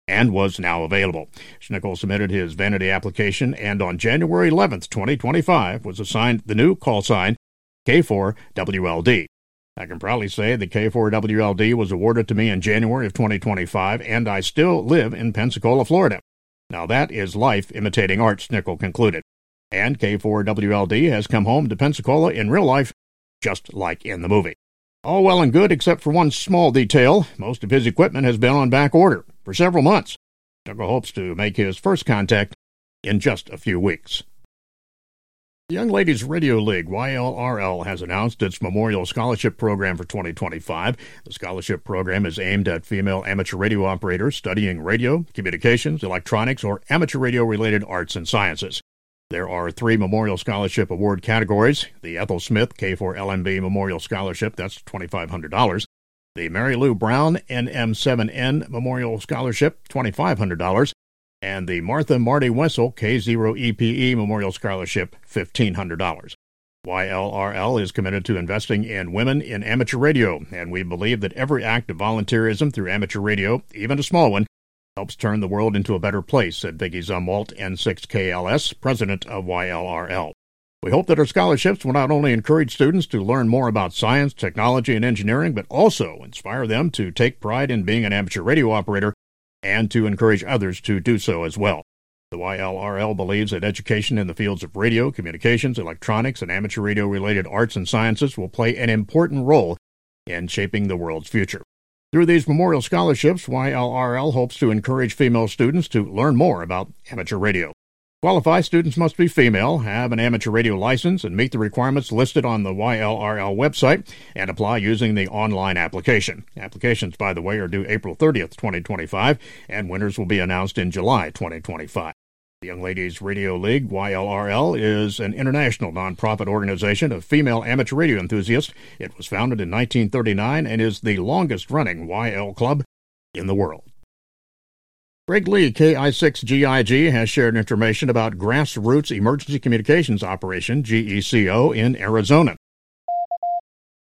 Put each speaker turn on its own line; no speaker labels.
and was now available. Schnickel submitted his vanity application and on January 11th, 2025, was assigned the new call sign K4WLD. I can proudly say the K4WLD was awarded to me in January of 2025, and I still live in Pensacola, Florida. Now that is life imitating art, Schnickel concluded. And K4WLD has come home to Pensacola in real life, just like in the movie. All well and good except for one small detail. Most of his equipment has been on back order for several months. Schnickel hopes to make his first contact in just a few weeks. The Young Ladies Radio League, YLRL, has announced its Memorial Scholarship Program for 2025. The scholarship program is aimed at female amateur radio operators studying radio, communications, electronics, or amateur radio-related arts and sciences. There are 3 Memorial Scholarship Award categories: the Ethel Smith K4LMB Memorial Scholarship, that's $2,500. The Mary Lou Brown NM7N Memorial Scholarship, $2,500. And the Martha Marty Wessel K0EPE Memorial Scholarship, $1,500. YLRL is committed to investing in women in amateur radio, and we believe that every act of volunteerism through amateur radio, even a small one, helps turn the world into a better place, said Vicki Zumwalt, N6KLS, president of YLRL. We hope that our scholarships will not only encourage students to learn more about science, technology, and engineering, but also inspire them to take pride in being an amateur radio operator and to encourage others to do so as well. The YLRL believes that education in the fields of radio, communications, electronics, and amateur radio-related arts and sciences will play an important role in shaping the world's future. Through these memorial scholarships, YLRL hopes to encourage female students to learn more about amateur radio. Qualified students must be female, have an amateur radio license, and meet the requirements listed on the YLRL website, and apply using the online application. Applications, by the way, are due April 30th, 2025, and winners will be announced in July 2025. The Young Ladies Radio League, YLRL, is an international nonprofit organization of female amateur radio enthusiasts. It was founded in 1939 and is the longest-running YL club in the world. Greg Lee, KI6GIG, has shared information about Grassroots Emergency Communications Operation, GECO, in Arizona.